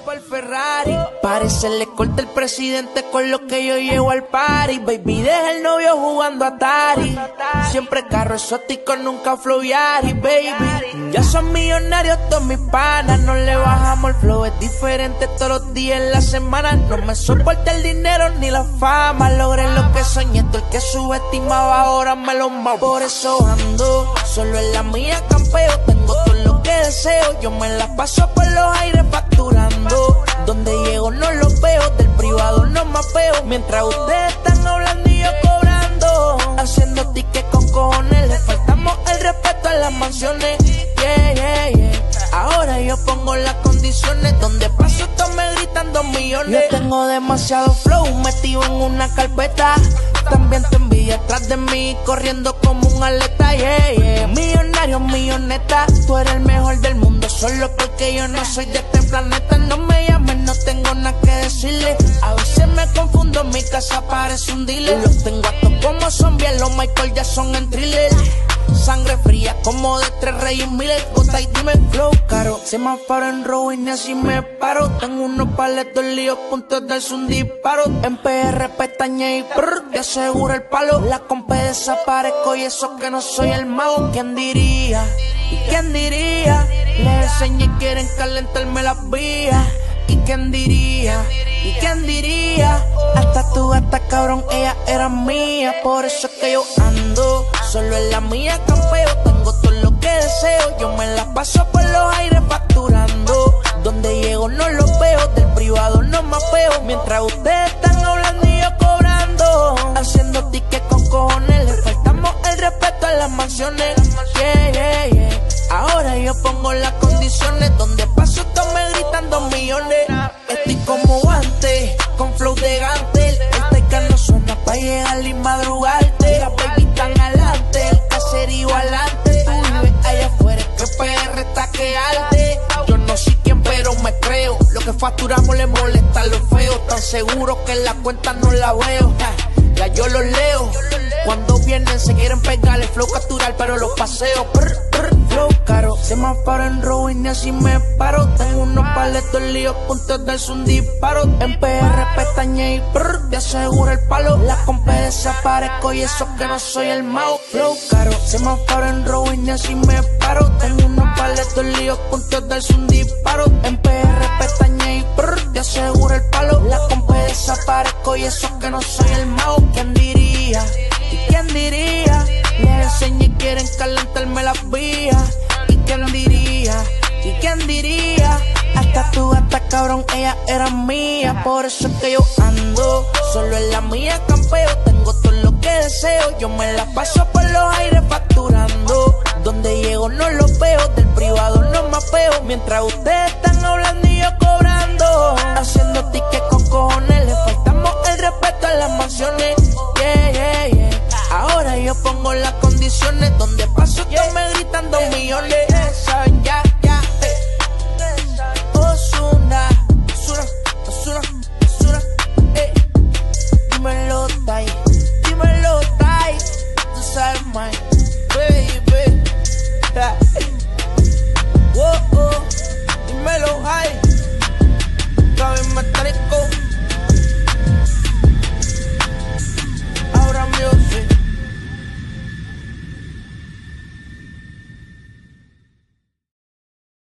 super Ferrari. Parece le corta el presidente con lo que yo llevo al party. Baby, deja el novio jugando a Atari. Siempre carro exótico, nunca flow Yari, baby. Ya son millonarios todos mis panas. No le bajamos el flow, es diferente todos los días en la semana. No me soporta el dinero ni la fama. Logré lo que soñé, todo el que subestimaba ahora me lo mamo. Por eso ando solo en la mía, campeo. Tengo todo lo que deseo, yo me la paso por los aires facturando. Donde llego no los veo, del privado no mapeo. Mientras ustedes están hablando y yo cobrando, haciendo tickets con cojones. Le faltamos el respeto a las mansiones. Yeah, yeah, yeah. Ahora yo pongo las condiciones, donde paso todos me gritan 2 millones. Yo tengo demasiado flow metido en una carpeta. También te envidia atrás de mí, corriendo como un atleta, yeah, yeah. Millonario, milloneta, tú eres el mejor del mundo, solo porque yo no soy de este planeta. No me llames, no tengo nada que decirle. A veces me confundo, mi casa parece un dealer. Los tengo a todos como zombies, los Michael Jackson en Thriller. Sangre fría como de 3 Reyes Miles. Gota y dime flow caro. Se me paro en robo y ni así me paro. Tengo unos paletos líos, puntos de darse un disparo. En PR pestaña y brr, te aseguro el palo. La compa desaparezco y eso que no soy el mago. ¿Quién diría? ¿Y quién diría? Les enseñé y quieren calentarme las vías. ¿Y quién diría? ¿Y quién diría? Hasta tu gata, cabrón, ella era mía. Por eso es que yo ando solo en la mía, campeo. Tengo todo lo que deseo, yo me la paso por los aires facturando. Donde llego no los veo, del privado no mapeo. Mientras ustedes están hablando y yo cobrando, haciendo tickets con cojones. Le faltamos el respeto a las mansiones. Yeah, yeah, yeah. Ahora yo pongo las condiciones, donde paso todos me gritan 2 millones. Estoy como antes, con flow de Gantel. El teca no suena pa' llegar y madrugarte. Las baby están adelante, el caserío adelante. Tú vives allá afuera, que PR está que arde. Yo no soy quien, pero me creo. Lo que facturamos le molesta a los feos. Tan seguro que en la cuenta no la veo. Ya yo los leo. Cuando vienen se quieren pegar el flow capturar, pero los paseo. Flow caro. Se me paro en robo y ni así me paro. Tengo unos paletos líos, puntos de darse un disparo. En PR pestaña y brr, te aseguro el palo. La compa desaparezco y eso que no soy el mago. Flow caro. Se me paro en robo y ni así me paro. Tengo unos paletos líos, puntos de darse un disparo. En PR pestaña y brr, te aseguro el palo. La compa desaparezco y eso que no soy el mago. ¿Quién diría? ¿Y quién diría? Les enseñé y quieren calentarme las vías. ¿Y quién diría? ¿Y quién diría? Hasta tu gata, cabrón, ella era mía. Por eso es que yo ando solo en la mía, campeo. Tengo todo lo que deseo, yo me la paso por los aires facturando. Donde llego no los veo, del privado no mapeo. Mientras ustedes están hablando y yo cobrando, haciendo tickets con cojones. Le faltamos el respeto a las mansiones. Yeah, yeah, yeah. Ahora yo pongo las condiciones, donde paso todos me gritan 2 millones. Saben ya.